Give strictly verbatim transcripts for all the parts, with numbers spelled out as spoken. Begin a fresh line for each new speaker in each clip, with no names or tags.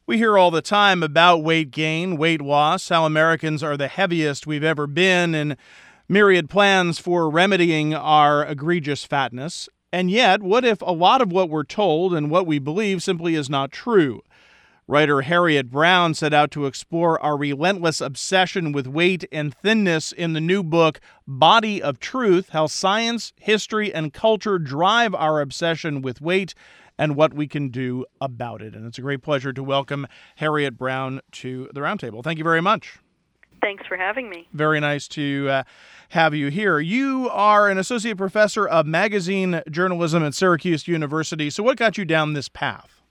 We hear all the time about weight gain, weight loss, how Americans are the heaviest we've ever been, and myriad plans for remedying our egregious fatness. And yet, what if a lot of what we're told and what we believe simply is not true? Writer Harriet Brown set out to explore our relentless obsession with weight and thinness in the new book, Body of Truth: How Science, History, and Culture Drive Our Obsession with Weight and What We Can Do About It. And it's a great pleasure to welcome Harriet Brown to the Roundtable. Thank you very much.
Thanks for having me.
Very nice to uh, have you here. You are an associate professor of magazine journalism at Syracuse University. So what got you down this path?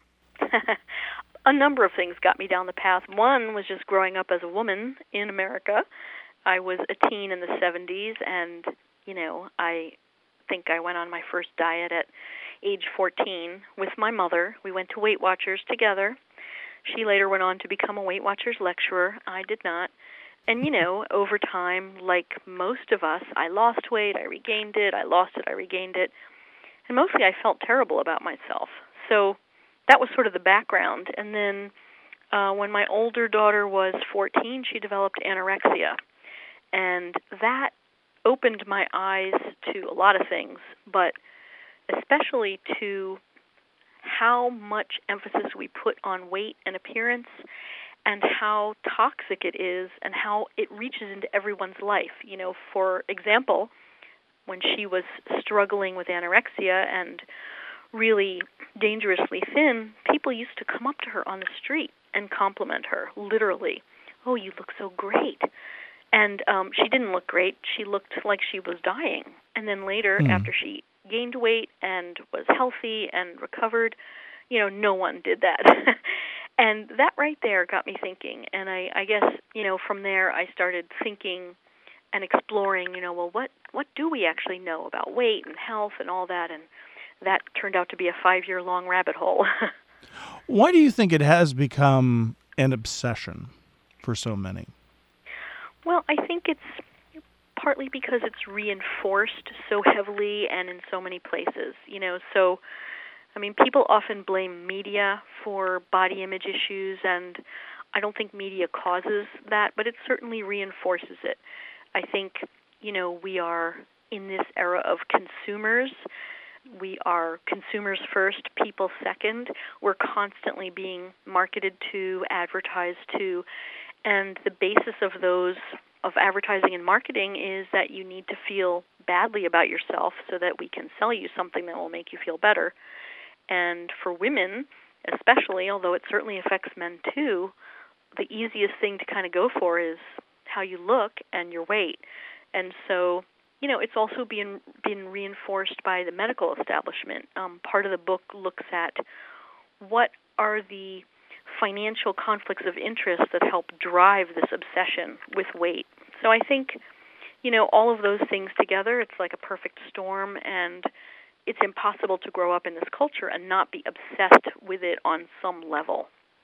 A number of things got me down the path. One was just growing up as a woman in America. I was a teen in the seventies, and, you know, I think I went on my first diet at age fourteen with my mother. We went to Weight Watchers together. She later went on to become a Weight Watchers lecturer. I did not. And, you know, over time, like most of us, I lost weight, I regained it, I lost it, I regained it. And mostly I felt terrible about myself. So that was sort of the background. And then uh, when my older daughter was fourteen, she developed anorexia. And that opened my eyes to a lot of things, but especially to how much emphasis we put on weight and appearance and how toxic it is and how it reaches into everyone's life. You know, for example, when she was struggling with anorexia and really dangerously thin, people used to come up to her on the street and compliment her, literally. "Oh, you look so great." And um, she didn't look great. She looked like she was dying. And then later, mm. after she gained weight and was healthy and recovered, you know, no one did that. And that right there got me thinking. And I, I guess, you know, from there I started thinking and exploring, you know, well, what, what do we actually know about weight and health and all that? And that turned out to be a five-year-long rabbit hole.
Why do you think it has become an obsession for so many?
Well, I think it's partly because it's reinforced so heavily and in so many places. You know, so, I mean, people often blame media for body image issues, and I don't think media causes that, but it certainly reinforces it. I think, you know, we are in this era of consumers. We are consumers first, people second. We're constantly being marketed to, advertised to, and the basis of those, of advertising and marketing, is that you need to feel badly about yourself so that we can sell you something that will make you feel better. And for women especially, although it certainly affects men too, the easiest thing to kind of go for is how you look and your weight. And so, you know, it's also being been reinforced by the medical establishment. Um, part of the book looks at what are the financial conflicts of interest that help drive this obsession with weight. So I think, you know, all of those things together, it's like a perfect storm, and it's impossible to grow up in this culture and not be obsessed with it on some level.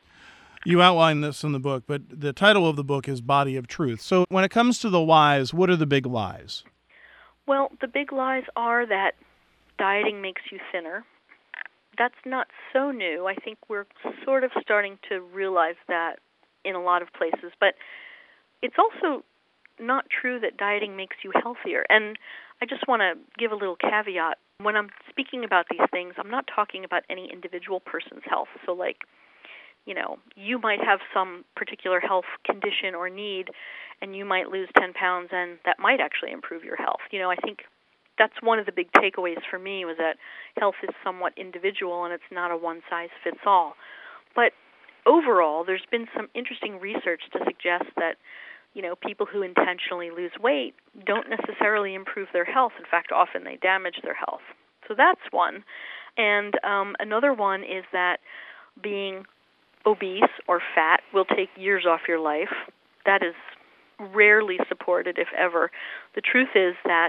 You outline this in the book, but the title of the book is Body of Truth. So when it comes to the lies, what are the big lies?
Well, the big lies are that dieting makes you thinner. That's not so new. I think we're sort of starting to realize that in a lot of places. But it's also not true that dieting makes you healthier. And I just want to give a little caveat. When I'm speaking about these things, I'm not talking about any individual person's health. So like, you know, you might have some particular health condition or need, and you might lose ten pounds, and that might actually improve your health. You know, I think that's one of the big takeaways for me, was that health is somewhat individual and it's not a one-size-fits-all. But overall, there's been some interesting research to suggest that, you know, people who intentionally lose weight don't necessarily improve their health. In fact, often they damage their health. So that's one. And um, another one is that being obese or fat will take years off your life. That is rarely supported, if ever. The truth is that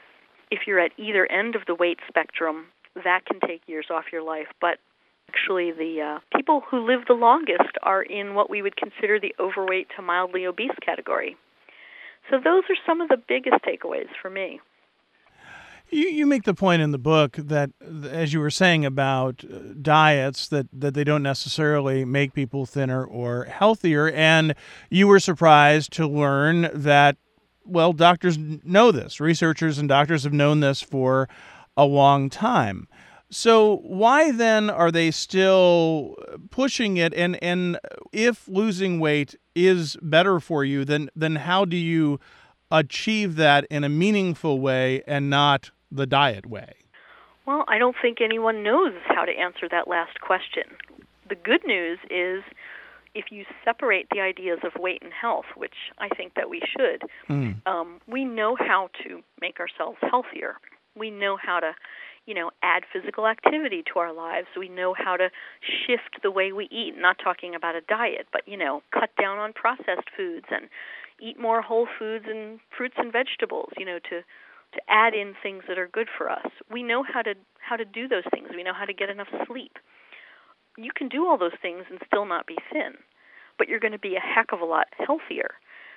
if you're at either end of the weight spectrum, that can take years off your life. But actually, the uh, people who live the longest are in what we would consider the overweight to mildly obese category. So those are some of the biggest takeaways for me.
You, you make the point in the book that, as you were saying about uh, diets, that, that they don't necessarily make people thinner or healthier. And you were surprised to learn that, well, doctors know this. Researchers and doctors have known this for a long time. So why then are they still pushing it? And, and if losing weight is better for you, then, then how do you achieve that in a meaningful way and not the diet way?
Well, I don't think anyone knows how to answer that last question. The good news is if you separate the ideas of weight and health, which I think that we should, mm. um, we know how to make ourselves healthier. We know how to, you know, add physical activity to our lives. We know how to shift the way we eat, not talking about a diet, but, you know, cut down on processed foods and eat more whole foods and fruits and vegetables, you know, to to add in things that are good for us. We know how to how to do those things. We know how to get enough sleep. You can do all those things and still not be thin, but you're going to be a heck of a lot healthier.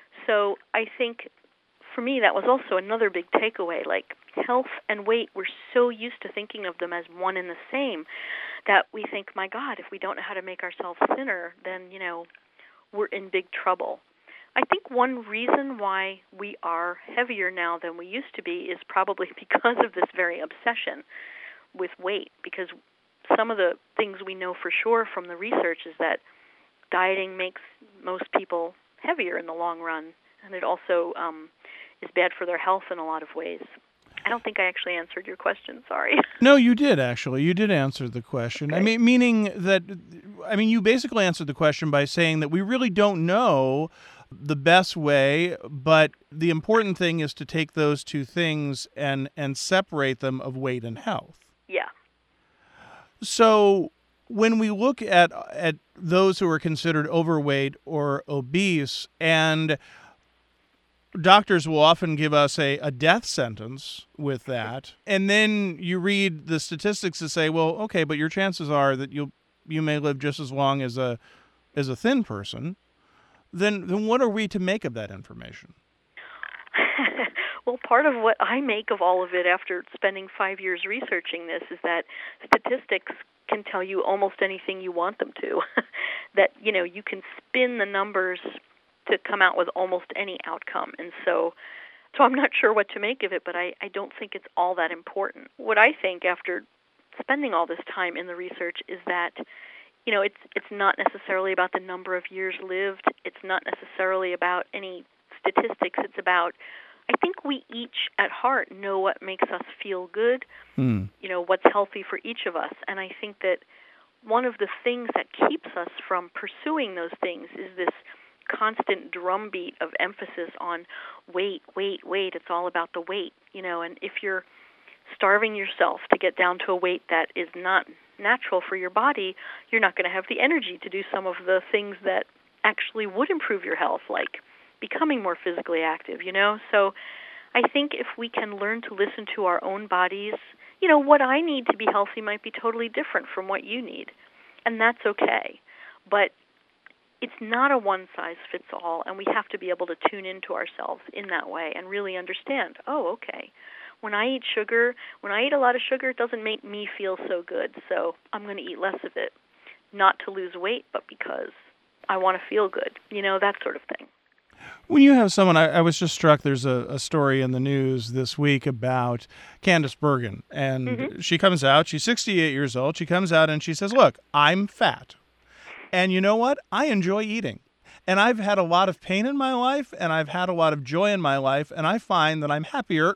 So I think for me that was also another big takeaway. Like health and weight, we're so used to thinking of them as one and the same that we think, my God, if we don't know how to make ourselves thinner, then, you know, we're in big trouble. I think one reason why we are heavier now than we used to be is probably because of this very obsession with weight, because some of the things we know for sure from the research is that dieting makes most people heavier in the long run, and it also um, is bad for their health in a lot of ways. I don't think I actually answered your question, sorry.
No, you did, actually. You did answer the question. Okay. I mean, meaning that, I mean, you basically answered the question by saying that we really don't know the best way, but the important thing is to take those two things and, and separate them of weight and health.
Yeah.
So when we look at at those who are considered overweight or obese, and doctors will often give us a, a death sentence with that, and then you read the statistics that say, well, okay, but your chances are that you you may live just as long as a as a thin person. Then, then what are we to make of that information?
Well, part of what I make of all of it after spending five years researching this is that statistics can tell you almost anything you want them to. That, you know, you can spin the numbers to come out with almost any outcome. And so so I'm not sure what to make of it, but I, I don't think it's all that important. What I think after spending all this time in the research is that, you know, it's it's not necessarily about the number of years lived. It's not necessarily about any statistics. It's about, I think we each at heart know what makes us feel good, mm. you know, what's healthy for each of us. And I think that one of the things that keeps us from pursuing those things is this constant drumbeat of emphasis on weight, weight, weight. It's all about the weight, you know, and if you're starving yourself to get down to a weight that is not natural for your body, you're not going to have the energy to do some of the things that actually would improve your health, like becoming more physically active, you know? So I think if we can learn to listen to our own bodies, you know, what I need to be healthy might be totally different from what you need, and that's okay. But it's not a one-size-fits-all, and we have to be able to tune into ourselves in that way and really understand, oh, okay, when I eat sugar, when I eat a lot of sugar, it doesn't make me feel so good, so I'm going to eat less of it. Not to lose weight, but because I want to feel good, you know, that sort of thing.
When you have someone, I, I was just struck, there's a, a story in the news this week about Candice Bergen, and mm-hmm. she comes out, she's sixty-eight years old, she comes out and she says, look, I'm fat, and you know what? I enjoy eating. And I've had a lot of pain in my life, and I've had a lot of joy in my life, and I find that I'm happier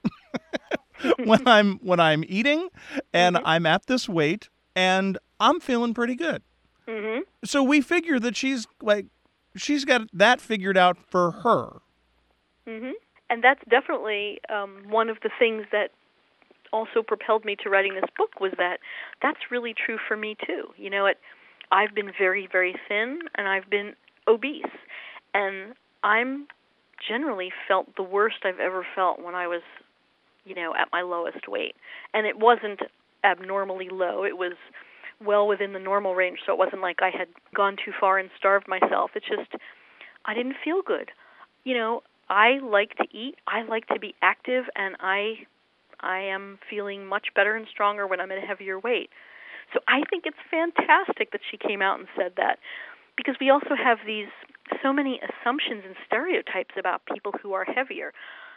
when I'm when I'm eating, and mm-hmm. I'm at this weight, and I'm feeling pretty good. Mm-hmm. So we figure that she's like, she's got that figured out for her.
Mm-hmm. And that's definitely um, one of the things that also propelled me to writing this book, was that that's really true for me too. You know, it, I've been very, very thin, and I've been obese, and I'm generally felt the worst I've ever felt when I was, you know, at my lowest weight. And it wasn't abnormally low. It was well within the normal range, so it wasn't like I had gone too far and starved myself. It's just I didn't feel good. You know, I like to eat, I like to be active, and I I am feeling much better and stronger when I'm at a heavier weight. So I think it's fantastic that she came out and said that, because we also have these so many assumptions and stereotypes about people who are heavier.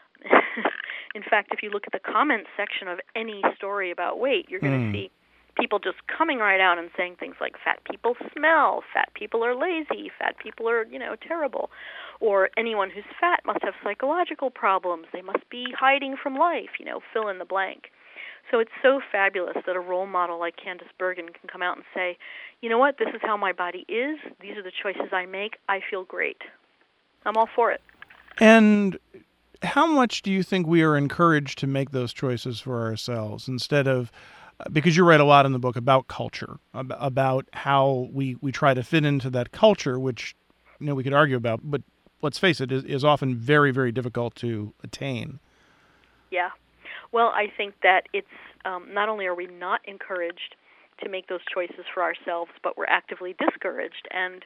In fact, if you look at the comments section of any story about weight, you're going to
Mm.
see people just coming right out and saying things like fat people smell, fat people are lazy, fat people are, you know, terrible, or anyone who's fat must have psychological problems, they must be hiding from life, you know, fill in the blank. So it's so fabulous that a role model like Candice Bergen can come out and say, you know what, this is how my body is, these are the choices I make, I feel great. I'm all for it.
And how much do you think we are encouraged to make those choices for ourselves instead of, because you write a lot in the book about culture, about how we, we try to fit into that culture, which, you know, we could argue about, but let's face it, is, is often very, very difficult to attain.
Yeah. Well, I think that it's um, not only are we not encouraged to make those choices for ourselves, but we're actively discouraged. And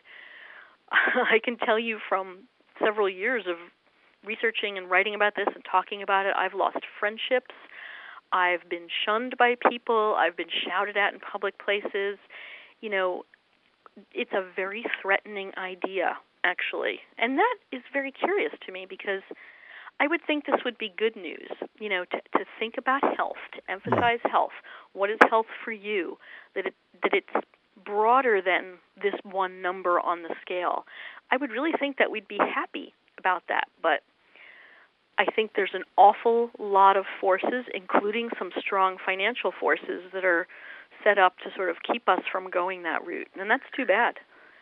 I can tell you from several years of researching and writing about this and talking about it, I've lost friendships. I've been shunned by people. I've been shouted at in public places. You know, it's a very threatening idea, actually. And that is very curious to me, because I would think this would be good news, you know, to, to think about health, to emphasize health. What is health for you? That it, that it's broader than this one number on the scale. I would really think that we'd be happy about that, but I think there's an awful lot of forces, including some strong financial forces, that are set up to sort of keep us from going that route, and that's too bad.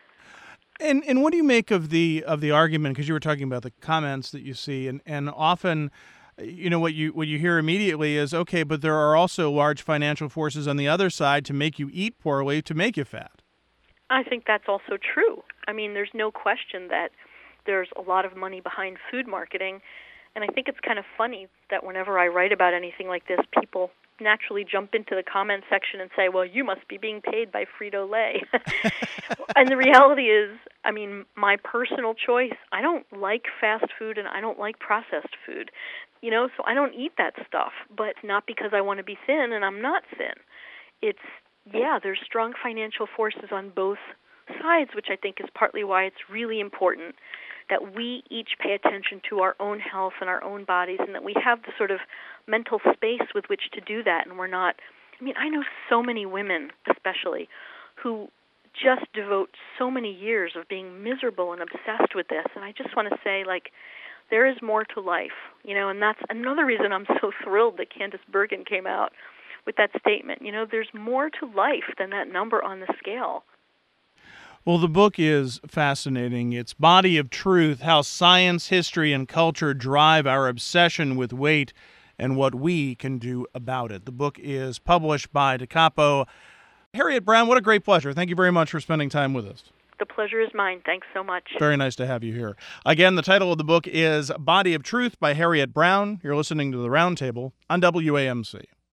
And and what do you make of the of the argument? Because you were talking about the comments that you see, and, and often, you know, what you what you hear immediately is, okay, but there are also large financial forces on the other side to make you eat poorly, to make you fat.
I think that's also true. I mean, there's no question that there's a lot of money behind food marketing, and I think it's kind of funny that whenever I write about anything like this, people naturally jump into the comment section and say, well, you must be being paid by Frito-Lay. And the reality is, I mean, my personal choice, I don't like fast food and I don't like processed food, you know, so I don't eat that stuff, but not because I want to be thin, and I'm not thin. It's, yeah, there's strong financial forces on both sides, which I think is partly why it's really important that we each pay attention to our own health and our own bodies, and that we have the sort of mental space with which to do that. And we're not, I mean, I know so many women, especially, who just devote so many years of being miserable and obsessed with this. And I just want to say, like, there is more to life, you know, and that's another reason I'm so thrilled that Candice Bergen came out with that statement. You know, there's more to life than that number on the scale.
Well, the book is fascinating. It's Body of Truth: How Science, History, and Culture Drive Our Obsession with Weight and What We Can Do About It. The book is published by Da Capo. Harriet Brown, what a great pleasure. Thank you very much for spending time with us.
The pleasure is mine. Thanks so much.
Very nice to have you here. Again, the title of the book is Body of Truth by Harriet Brown. You're listening to The Roundtable on W A M C.